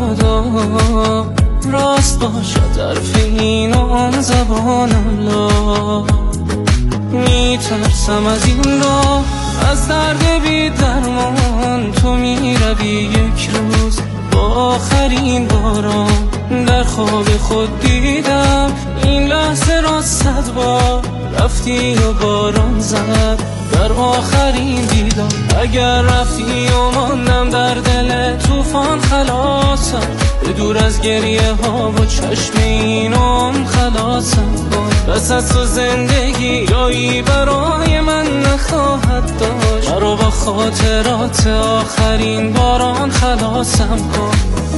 مبادا راست باشد طرف این و آن زبانم لا. میترسم از این راه، از درد بی درمان. تو میروی یک روز با آخرین باران. در خواب خود دیدم این لحظه را 100 بار. رفتی و باران زد در آخرین دیدار. اگر رفتی و ماندم در دل طوفان خلاصم. به دور از گریه ها و چشم اینم خلاصم کن. بس از تو زندگی جایی برای من نخواهد داشت. مرا با خاطرات آخرین باران خلاصم کن.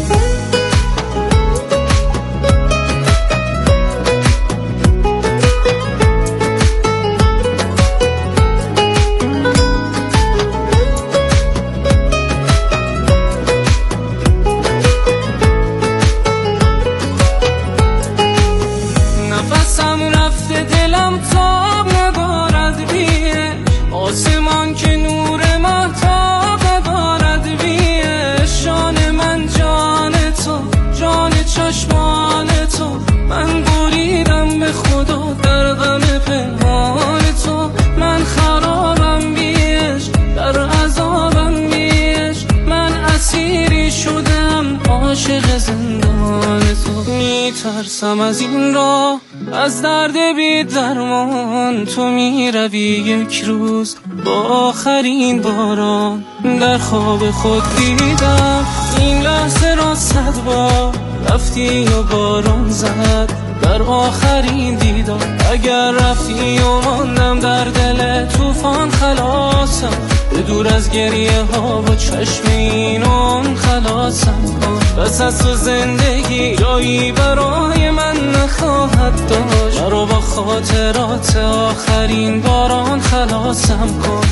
آسمان که نور مهتاب ندارد بیش. جان من جان تو، جان چشمان تو. من بریدم به خدا در غم پنهان تو. من خرابم بیش، در عذابم بیش. من اسیری شدم عاشق زندان تو. میترسم از این راه، از درد بی درمان. تو میروی یک روز با آخرین باران. در خواب خود دیدم این لحظه را 100 بار. رفتی و باران زد در آخرین دیدار. اگر رفتی و ماندم در دل طوفان خلاصم. به دور از گریه ها و چشم اینم خلاصم کن. بس از تو زندگی جایی برای من نخواهد داشت. مرا با خاطرات آخرین باران خلاصم کن.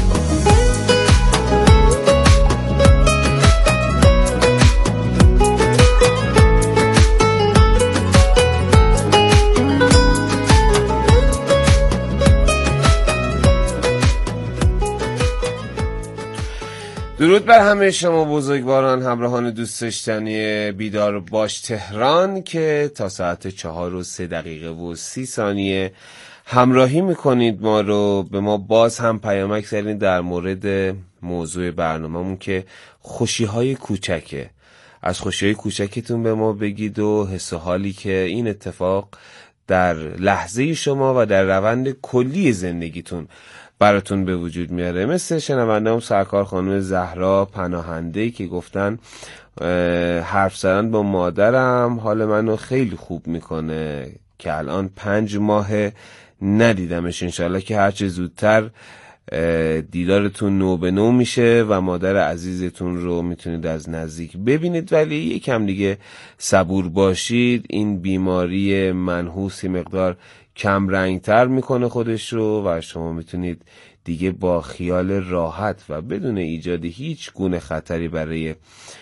درود بر همه شما بزرگواران، همراهان دوست داشتنی بیدار باش تهران که تا ساعت 4:03:30 همراهی میکنید ما رو. به ما باز هم پیامک زدین در مورد موضوع برنامه‌مون که خوشی‌های کوچکه. از خوشی‌های کوچکتون به ما بگید و حس و حالی که این اتفاق در لحظه شما و در روند کلی زندگیتون براتون به وجود میاره. مثل شنونده‌ام سرکار خانم زهرا پناهنده که گفتن حرف زدن با مادرم حال منو خیلی خوب میکنه که الان 5 ماه ندیدمش. انشالله که هرچه زودتر دیدارتون نو به نو میشه و مادر عزیزتون رو میتونید از نزدیک ببینید. ولی یکم دیگه صبور باشید. این بیماری منحوس مقدار کم رنگتر میکنه خودش رو و شما میتونید دیگه با خیال راحت و بدون ایجاد هیچ گونه خطری برای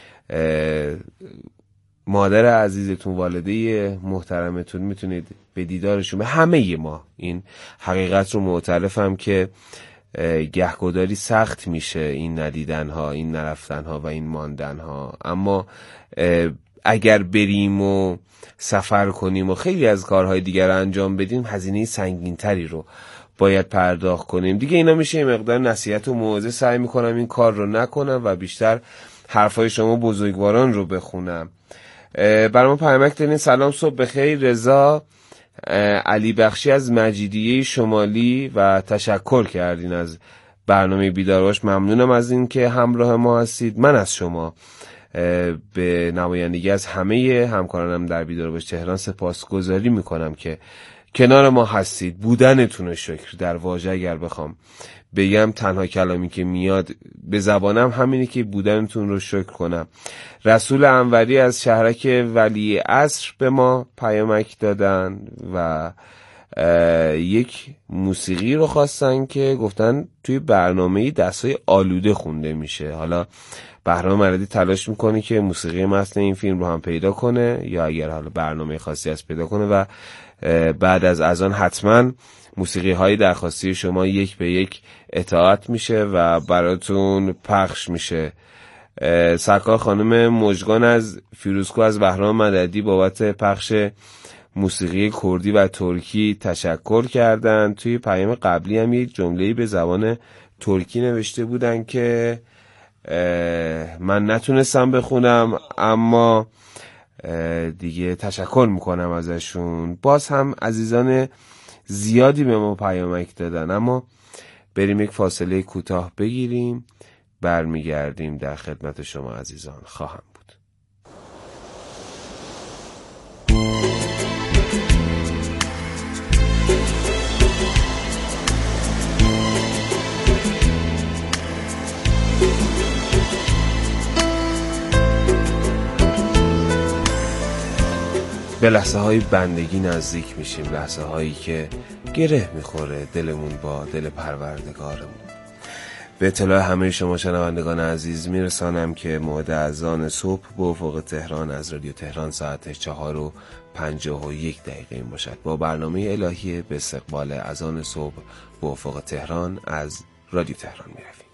مادر عزیزتون، والده محترمتون میتونید به دیدارشون. به همه ما این حقیقت رو معترفم که گهگداری سخت میشه این ندیدن ها، این نرفتن ها و این ماندن ها. اما اگر بریم و سفر کنیم و خیلی از کارهای دیگر انجام بدیم، هزینه سنگین‌تری رو باید پرداخت کنیم. دیگه اینا میشه این مقدار نصیحت و موعظه. سعی میکنم این کار رو نکنم و بیشتر حرفای شما بزرگواران رو بخونم. برام پیامک دادین. سلام، صبح بخیر. رضا علی بخشی از مجیدیه شمالی و تشکر کردین از برنامه بیدار باش. ممنونم از این که همراه ما هستید. من از شما به نمایندگی از همه همکارانم در بیدار باش تهران سپاسگزاری میکنم که کنار ما هستید. بودنتون رو شکر. در واژه اگر بخوام بگم تنها کلامی که میاد به زبانم همینه که بودنتون رو شکر کنم. رسول انوری از شهرک ولی عصر به ما پیامک دادن و یک موسیقی رو خواستن که گفتن توی برنامه دستای آلوده خونده میشه. حالا بهرام مردی تلاش میکنه که موسیقی متن این فیلم رو هم پیدا کنه، یا اگر حالا برنامه خاصی از پیدا کنه و بعد از اذان حتما موسیقی های درخواستی شما یک به یک اطاعت میشه و براتون پخش میشه. سرکار خانم مژگان از فیروزکوه از بهرام مددی بابت پخش موسیقی کردی و ترکی تشکر کردن. توی پیام قبلی هم یک جمله‌ای به زبان ترکی نوشته بودن که من نتونستم بخونم، اما دیگه تشکر میکنم ازشون. باز هم عزیزان زیادی به ما پیامک دادن، اما بریم یک فاصله کوتاه بگیریم، برمیگردیم در خدمت شما عزیزان خواهم بود. به لحظه های بندگی نزدیک میشیم، لحظه هایی که گره میخوره دلمون با دل پروردگارمون. به اطلاع همه شما شنوندگان عزیز میرسانم که موعد اذان صبح به افق تهران از رادیو تهران ساعت 4:51 این باشد. با برنامه الهی به استقبال اذان صبح به افق تهران از رادیو تهران میرویم.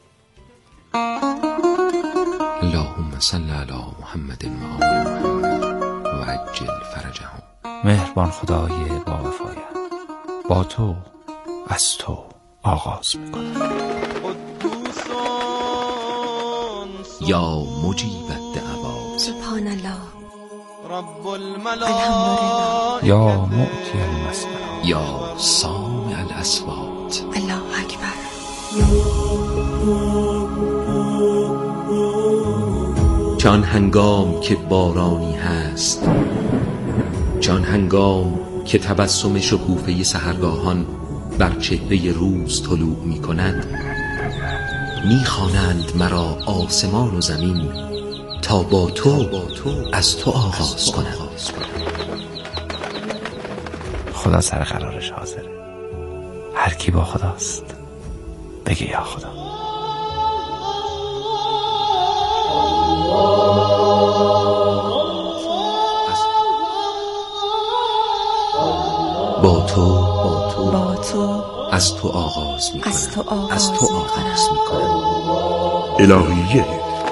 اللهم صل علی محمد و آل محمد و عجل فرجهم. مهربان خدای با وفایم، با تو از تو آغاز میکنم. یا مجیب الدعوات سبحان الله رب الحمدلله یا معطی المسئله یا سامع الاصوات. الله اکبر. جان هنگام که بارانی هست، جان هنگام که تبسم شکوفه سحرگاهان بر چهره روز طلوع می کند، می خوانند مرا آسمان و زمین تا با تو از تو آغاز کنم. خدا سر قرارش حاضره. هر کی با خداست بگه یا خدا. با تو از تو آغاز می کنم. از تو آغاز می کنم. الهیه.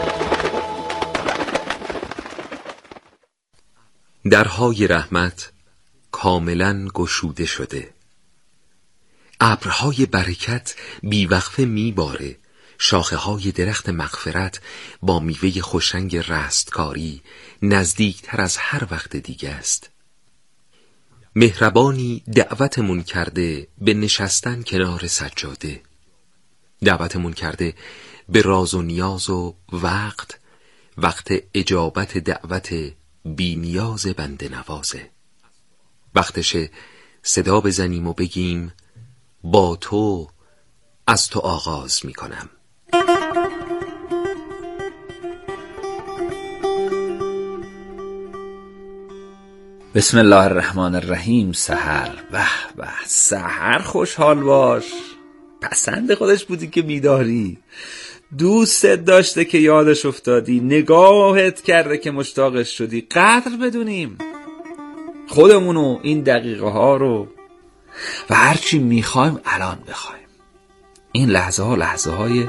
درهای رحمت کاملا گشوده شده، ابرهای برکت بیوقفه میباره، شاخه های درخت مغفرت با میوه خوشرنگ رستکاری نزدیکتر از هر وقت دیگه است. مهربانی دعوتمون کرده به نشستن کنار سجاده، دعوتمون کرده به راز و نیاز و وقت اجابت دعوت بی نیاز بنده نوازه. وقتشه صدا بزنیم و بگیم با تو از تو آغاز می کنم. بسم الله الرحمن الرحیم. سحر، به به سحر، خوشحال باش. پسند خودش بودی که بیداری، دوستت داشته که یادش افتادی، نگاهت کرده که مشتاقش شدی. قدر بدونیم خودمونو، این دقیقه ها رو، و هرچی میخوایم الان بخوایم. این لحظه ها لحظه های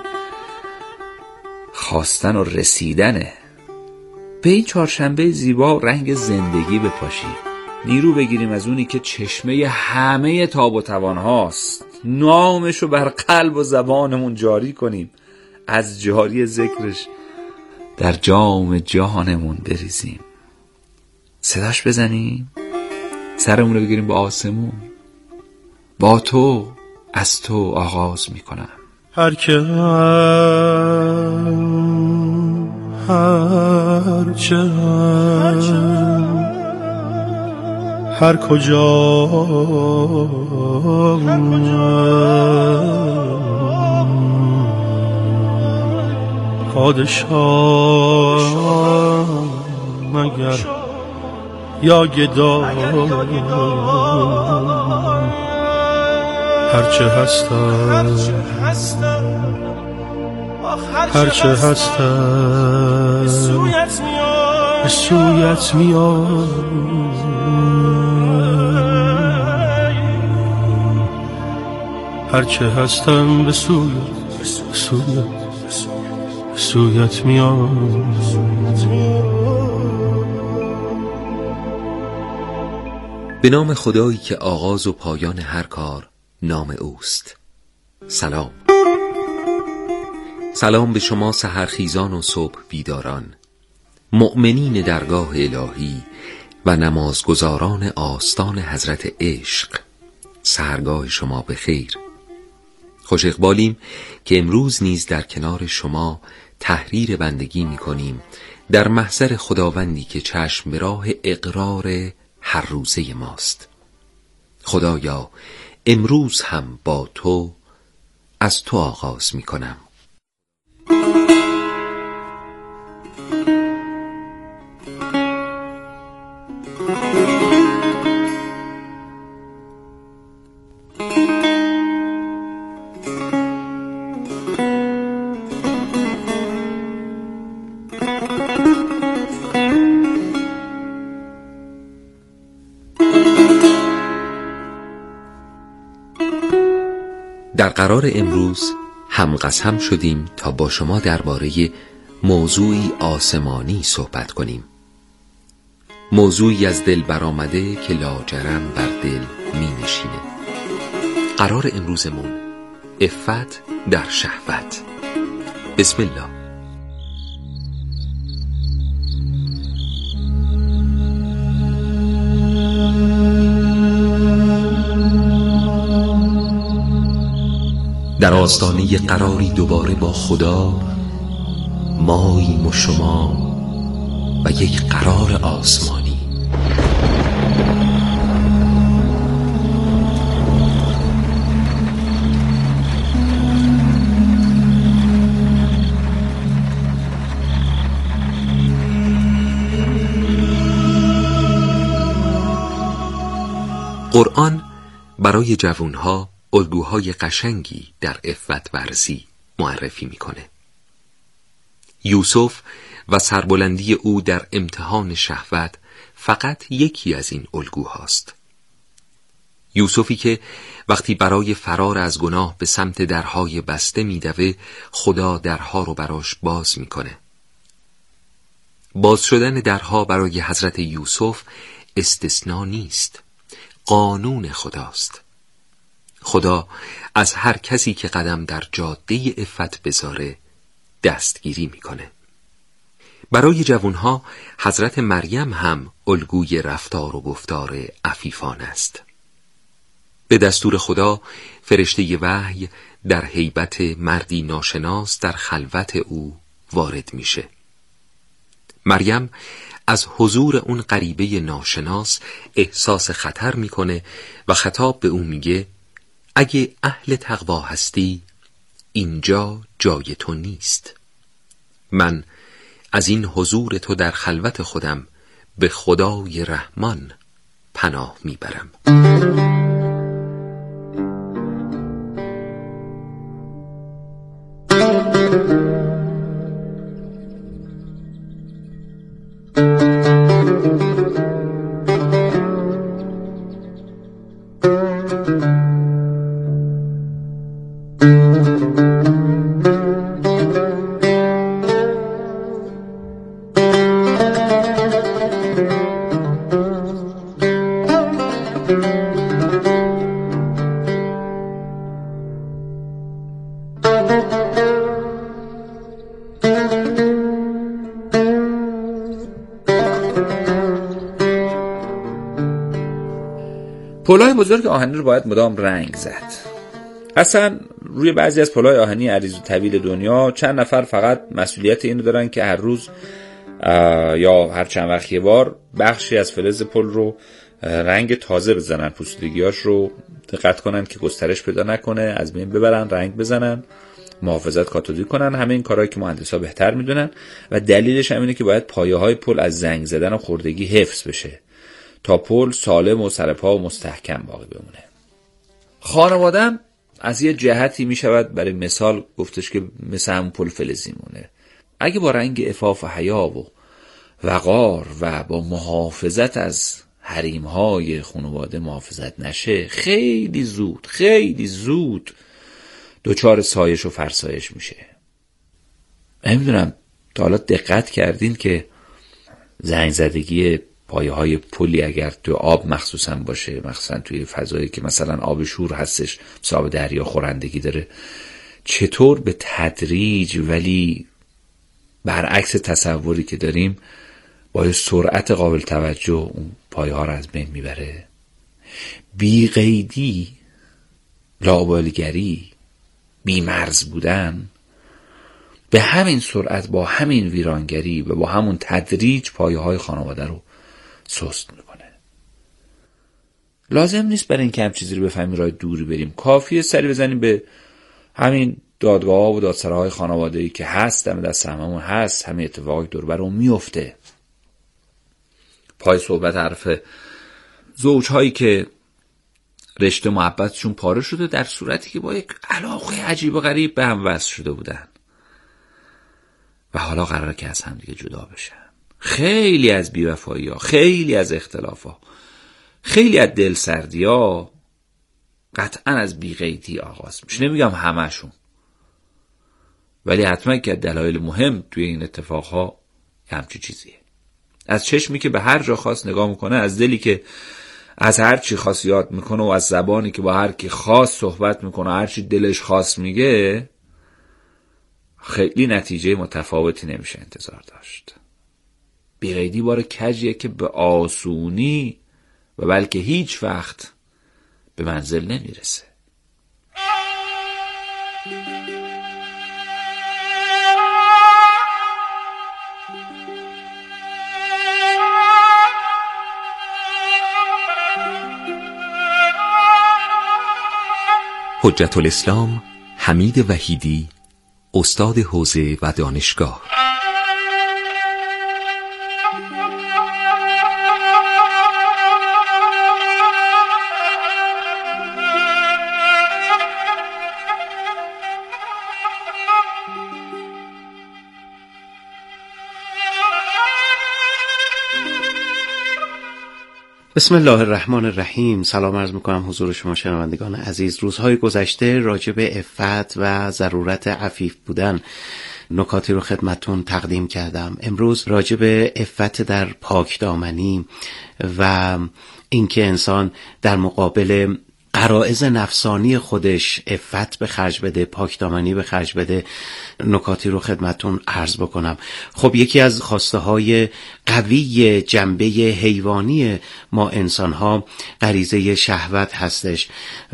خواستن و رسیدنه. به این چهارشنبه زیبا رنگ زندگی بپاشیم، نیرو بگیریم از اونی که چشمه همه تاب و توان هاست، نامشو بر قلب و زبانمون جاری کنیم، از جاری ذکرش در جام جهانمون بریزیم، صداش بزنیم، سرمون رو بگیریم به آسمون. با تو از تو آغاز میکنم. هر که هر کجا پادشاه مگر یا گدا، هرچه هستم به سویت میاد، هرچه هستم به سویت سویت میام. به نام خدایی که آغاز و پایان هر کار نام اوست. سلام. سلام به شما سحرخیزان و صبح بیداران، مؤمنین درگاه الهی و نمازگزاران آستان حضرت عشق. سحرگاه شما به خیر. خوش اقبالیم که امروز نیز در کنار شما تحریر بندگی می کنیم در محضر خداوندی که چشم به راه اقرار هر روزه ماست. خدایا امروز هم با تو از تو آغاز می کنم. در قرار امروز هم قسم شدیم تا با شما درباره موضوعی آسمانی صحبت کنیم، موضوعی از دل برآمده که لاجرم بر دل می نشینه. قرار امروزمون عفت در شهوت. بسم الله. در آستانه قراری دوباره با خدا، ماییم و شما و یک قرار آسمانی. قرآن برای جوانها الگوهای قشنگی در عفت ورزی معرفی میکنه. یوسف و سربلندی او در امتحان شهوت فقط یکی از این الگوهاست. یوسفی که وقتی برای فرار از گناه به سمت درهای بسته میدوه، خدا درها رو براش باز میکنه. باز شدن درها برای حضرت یوسف استثناء نیست، قانون خداست. خدا از هر کسی که قدم در جاده عفت بذاره دستگیری میکنه. برای جوانها حضرت مریم هم الگوی رفتار و گفتار عفیفانه است. به دستور خدا فرشته وحی در هیبت مردی ناشناس در خلوت او وارد میشه. مریم از حضور اون غریبه ناشناس احساس خطر میکنه و خطاب به اون میگه اگه اهل تقوا هستی اینجا جای تو نیست. من از این حضور تو در خلوت خودم به خدای رحمان پناه میبرم. پل‌های بزرگ آهنی رو باید مدام رنگ زد. اصلا روی بعضی از پل‌های آهنی عریض و طویل دنیا چند نفر فقط مسئولیت اینو دارن که هر روز یا هر چند وقت یه بار بخشی از فلز پل رو رنگ تازه بزنن، پوسیدگیاش رو دقت کنن که گسترش پیدا نکنه، از بین ببرن، رنگ بزنن، محافظت کاتودی کنن. همه این کارهایی که مهندسا بهتر میدونن و دلیلش همینه که باید پایه‌های پل از زنگ زدن و خوردگی حفظ بشه تا پل سالم و سرپا و مستحکم باقی بمونه. خانواده‌ام از یه جهتی میشود برای مثال گفتش که مثل همون پل فلزی مونه. اگه با رنگ عفاف و حیا و وقار و با محافظت از حریم‌های خانواده محافظت نشه، خیلی زود دچار سایش و فرسایش میشه. نمیدونم تا حالا دقت کردین که زنگ زدگی پایه های پلی اگر تو آب مخصوصا باشه، مخصوصا توی فضایی که مثلا آب شور هستش، آب دریا خورندگی داره، چطور به تدریج ولی برعکس تصوری که داریم با سرعت قابل توجه اون پایه ها رو از بین میبره. بی قیدی، لاابالیگری، بی مرز بودن به همین سرعت با همین ویرانگری و با همون تدریج پایه های خانواده رو سست میکنه. لازم نیست برای اینکه هم چیزی رو بفهمیم راه دوری بریم، کافیه سری بزنیم به همین دادگاه ها و دادسراهای خانواده‌ای که هست، دم دست هممون هست، همین اتفاقی دور برمون میفته. پای صحبت حرف زوجهایی که رشته محبتشون پاره شده در صورتی که با یک علاقه عجیب و غریب به هم وصل شده بودن و حالا قراره که از هم دیگه جدا بشن. خیلی از بی‌وفایی‌ها، خیلی از اختلاف‌ها، خیلی از دلسردی‌ها قطعاً از بی‌قیدی آغاز میشه. نمیگم همشون، ولی حتما که دلایل مهم توی این اتفاقها همچی چیزیه. از چشمی که به هر جا خواست نگاه میکنه، از دلی که از هر چی خواست یاد میکنه و از زبانی که با هر کی خواست صحبت میکنه، هر چی دلش خواست میگه، خیلی نتیجه متفاوتی نمیشه انتظار داشت. بی‌قیدی بار کجیه که به آسونی و بلکه هیچ وقت به منزل نمیرسه. حجت الاسلام حمید وحیدی، استاد حوزه و دانشگاه. بسم الله الرحمن الرحیم. سلام عرض میکنم حضور شما شنوندگان عزیز. روزهای گذشته راجع به عفت و ضرورت عفیف بودن نکاتی رو خدمتون تقدیم کردم. امروز راجع به عفت در پاکدامنی و اینکه انسان در مقابل غرایز نفسانی خودش عفت به خرج بده، پاکدامنی به خرج بده، نکاتی رو خدمتون عرض بکنم. خب یکی از خواسته های قوی جنبه حیوانی ما انسان ها غریزه شهوت هستش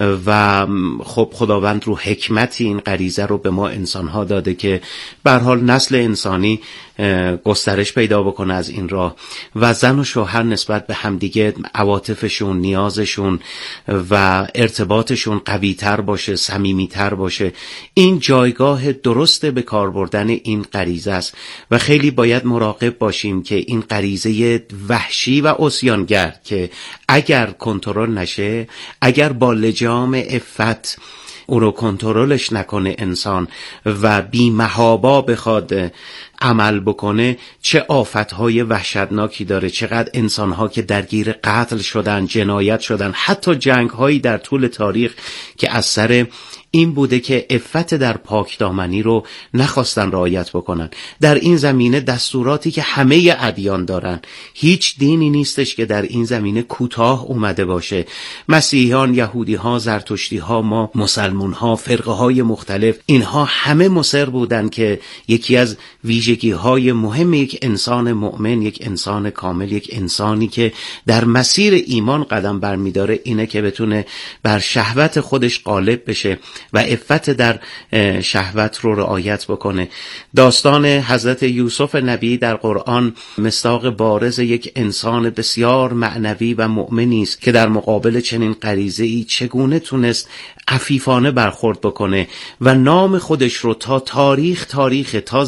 و خب خداوند رو حکمتی این غریزه رو به ما انسان ها داده که به هر حال نسل انسانی گسترش پیدا بکنه از این راه و زن و شوهر نسبت به همدیگه عواطفشون، نیازشون و ارتباطشون قوی تر باشه، صمیمی تر باشه. این جایگاه درست به کار بردن این غریزه است و خیلی باید مراقب باشیم که این غریزه وحشی و عصیانگر که اگر کنترل نشه، اگر با لجام عفت او رو کنترلش نکنه انسان و بی محابا بخواد عمل بکنه، چه آفتهای وحشتناکی داره. چقدر انسانها که درگیر قتل شدن، جنایت شدن، حتی جنگهایی در طول تاریخ که از سر این بوده که عفت در پاکدامنی رو نخواستن رعایت بکنن. در این زمینه دستوراتی که همه ادیان دارن، هیچ دینی نیستش که در این زمینه کوتاه اومده باشه. مسیحیان، یهودی‌ها، زرتشتی‌ها، ما مسلمان‌ها، فرقه‌های مختلف، اینها همه مصر بودن که یکی از ویژگی‌های مهم یک انسان مؤمن، یک انسان کامل، یک انسانی که در مسیر ایمان قدم برمی‌داره اینه که بتونه بر شهوت خودش غالب بشه و عفت در شهوت رو رعایت بکنه. داستان حضرت یوسف نبی در قرآن مصداق بارز یک انسان بسیار معنوی و مؤمنی است که در مقابل چنین غریزه‌ای چگونه تونست عفیفانه برخورد بکنه و نام خودش رو تا تاریخ تا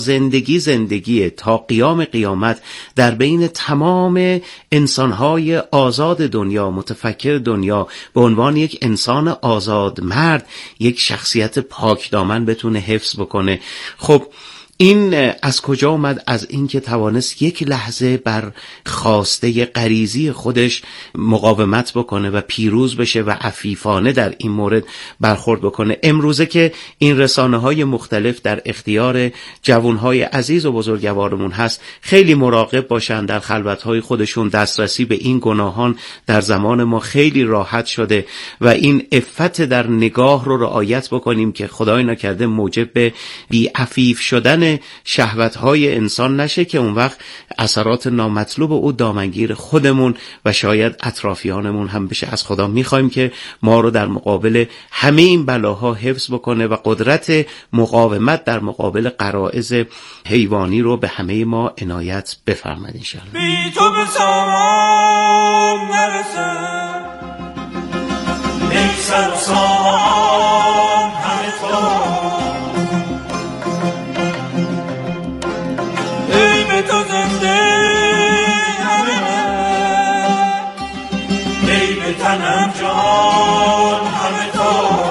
زندگی تا قیام قیامت در بین تمام انسانهای آزاد دنیا، متفکر دنیا، به عنوان یک انسان آزاد مرد، یک شخصیت پاک دامن بتونه حفظ بکنه. خب این از کجا اومد؟ از اینکه توانست یک لحظه بر خواسته غریزی خودش مقاومت بکنه و پیروز بشه و عفیفانه در این مورد برخورد بکنه. امروزه که این رسانه‌های مختلف در اختیار جوانهای عزیز و بزرگوارمون هست، خیلی مراقب باشن در خلوت‌های خودشون. دسترسی به این گناهان در زمان ما خیلی راحت شده و این عفت در نگاه رو رعایت بکنیم که خدای نکرده موجب به بی‌عفیف شدن شهوت‌های انسان نشه که اون وقت اثرات نامطلوب او دامنگیر خودمون و شاید اطرافیانمون هم بشه. از خدا می‌خوایم که ما رو در مقابل همه این بلاها حفظ بکنه و قدرت مقاومت در مقابل غرایز حیوانی رو به همه ما عنایت بفرماید ان شاء الله. بی تو به سامان نرسم، ای سر و سامان همه تو، ای به تو زنده همه من، ای به تنم جان همه تو.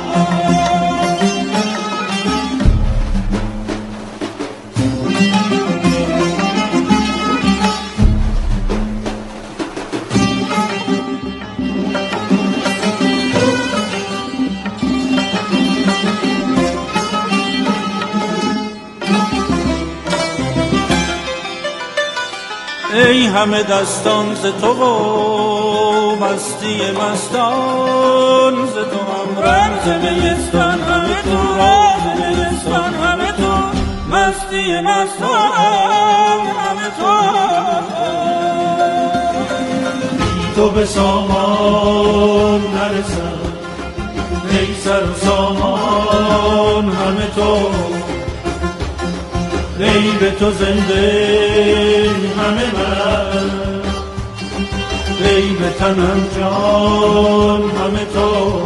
ای همه دستان ز تو و مستی مستان ز تو، هم رمز نیستان همه تو، راز نیستان همه تو، مستی مستان همه تو. تو به سامان نرسم، ای سر و سامان همه تو، ای به تو زنده همه من، ای به تنم جان همه تو.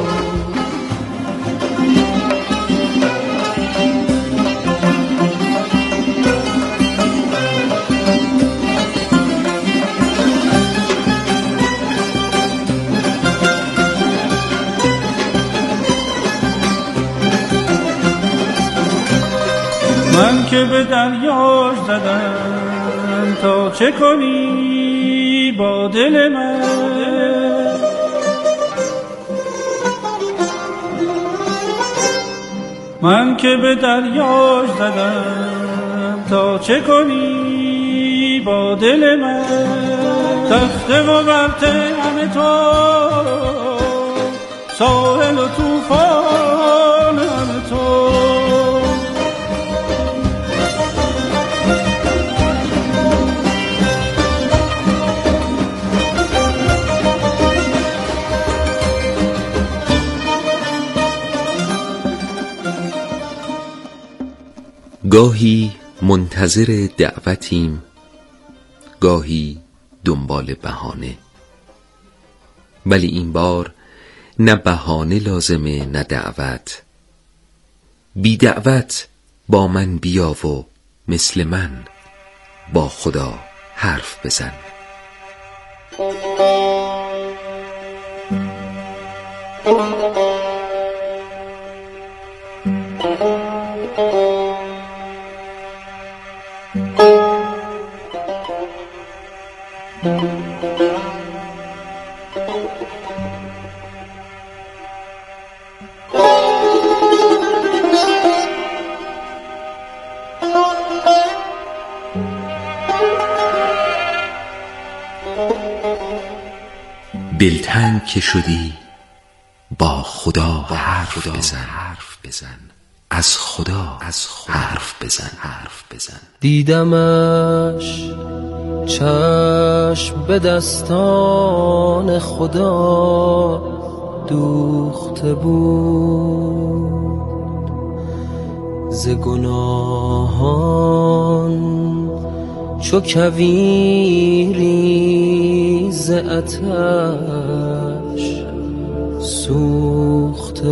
من که به دریاش زدم تا چه کنی با دل من، من که به دریاش زدم تا چه کنی با دل من، تخته و ورته همه تو، ساحل و طوفان همه تو. گاهی منتظر دعوتیم، گاهی دنبال بهانه، ولی این بار نه بهانه لازمه نه دعوت. بی دعوت با من بیا و مثل من با خدا حرف بزن. دلتنگ که شدی با خدا حرف بزن، از خدا حرف بزن. دیدمش چشم به دستان خدا دوخته بود، ز گناهان چو کویری ز آتش سوخته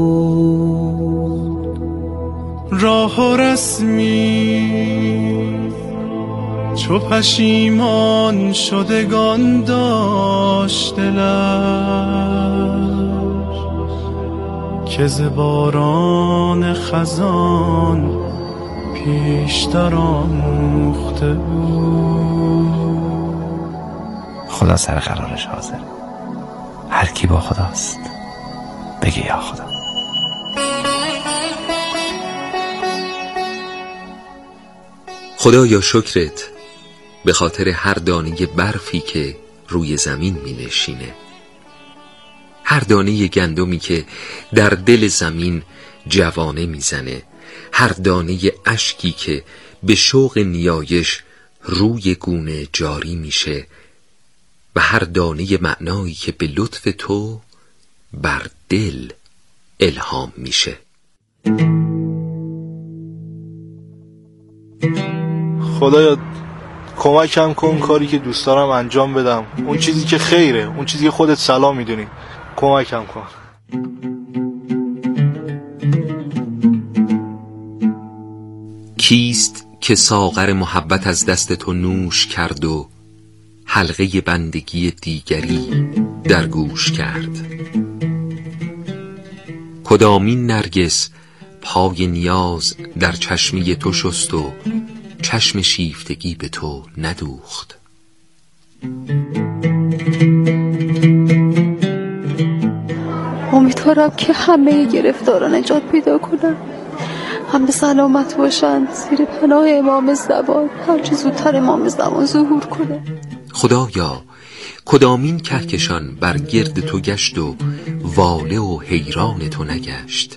بود. راه و رسمی چو پشیمان شدگان داشت دلش، که ز باران خزان پیشتر آموخته بود. خدا سر قرارش حاضر، هر کی با خداست بگه یا خدا. خدایا شکرت به خاطر هر دانه برفی که روی زمین می نشینه، هر دانه گندمی که در دل زمین جوانه میزنه، هر دانه اشکی که به شوق نیایش روی گونه جاری میشه و هر دانه معنایی که به لطف تو بر دل الهام میشه. خدایا کمکم کن کاری که دوست دارم انجام بدم، اون چیزی که خیره، اون چیزی که خودت صلاح میدونی، کمکم کن. کیست که ساغر محبت از دست تو نوش کرد و حلقه بندگی دیگری در گوش کرد؟ کدامین نرگس پای نیاز در چشمی تو شست و چشم شیفتگی به تو ندوخت؟ امیدوارم که همه گرفتاران نجات پیدا کنن، همه سلامت باشن، زیر پناه امام زمان، هرچه زودتر امام زمان ظهور کنه. خدایا کدامین کهکشان بر گرد تو گشت و واله و حیران تو نگشت؟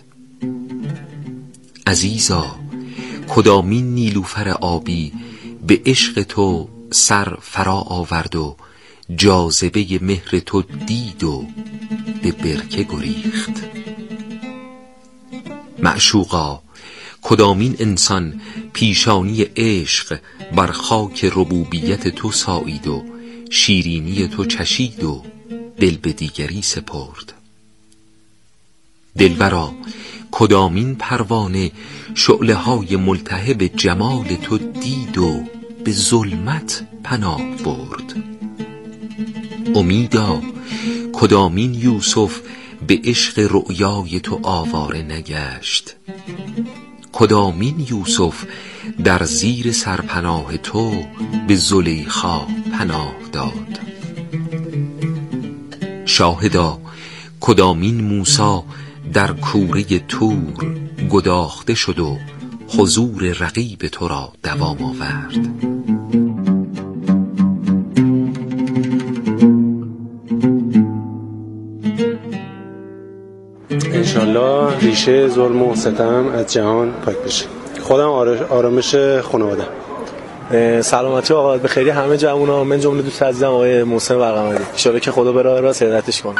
عزیزا کدامین نیلوفر آبی به عشق تو سر فرا آورد و جاذبه مهر تو دید و به برکه گریخت؟ معشوقا کدامین انسان پیشانی عشق بر خاک ربوبیت تو سایید و شیرینی تو چشید و دل به دیگری سپرد؟ دلبرا کدامین پروانه شعله های ملتهب جمال تو دید و به ظلمت پناه برد؟ امیدا کدامین یوسف به عشق رؤیای تو آواره نگشت؟ کدامین یوسف در زیر سرپناه تو به زلیخا پناه داد؟ شاهدا کدامین موسی در کوره طور گداخته شد و حضور رقیب تو را دوام آورد؟ انشالله ریشه ظلم و ستم از جهان پاک بشه. خودم آرامش خانواده. سلامتی آقا به خیلی همه جوونا، من جمله دوست عزیزم آقای محسن برقمدی، ان شاءالله که خدا به راه راست هدایتش کنه.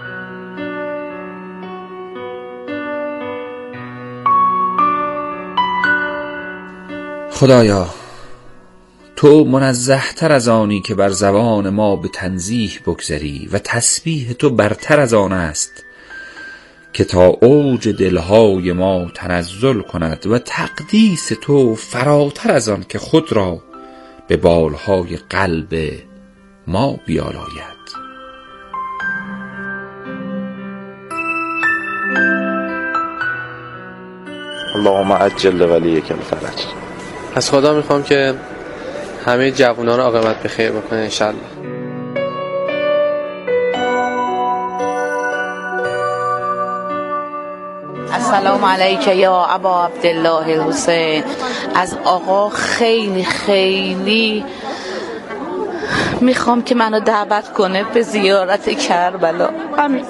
خدایا تو منزه تر از آنی که بر زبان ما به تنزیه بگذری و تسبیح تو برتر از آن است که تا اوج دلهای ما تنزل کند و تقدیس تو فراتر از آن که خود را به بالهای قلب ما بیالاید. اللهم عجل ولیک الفرج. از خدا میخوام که همه جوانان رو عاقبت به خیر بکنه انشالله. السلام علیک یا ابا عبدالله الحسین. از آقا خیلی خیلی میخوام که منو دعوت کنه به زیارت کربلا. همین.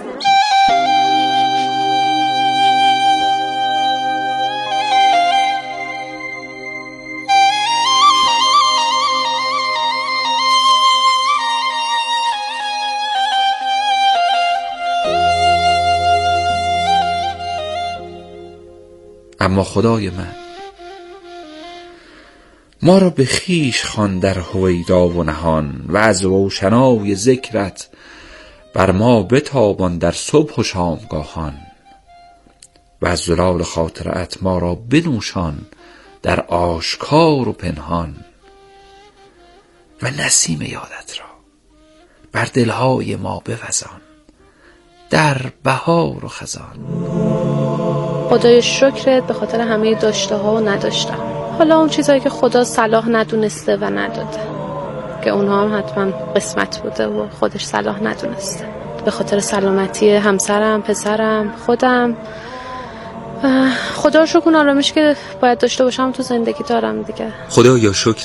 اما خدای من ما را به خیش خوان در هویدا و نهان و از روشنای ذکرت بر ما بتابان در صبح و شامگاهان و از زلال خاطرت ما را بنوشان در آشکار و پنهان و نسیم یادت را بر دلهای ما بوزان در بهار و خزان. خدای شکرت به خاطر همه داشته ها و نداشتم. حالا اون چیزایی که خدا صلاح ندونسته و نداده، که اونها هم حتما قسمت بوده و خودش صلاح ندونسته. به خاطر سلامتی همسرم، پسرم، خودم، خدا رو شکر آرامش که باید داشته باشم تو زندگی دارم دیگه. خدا یا شکر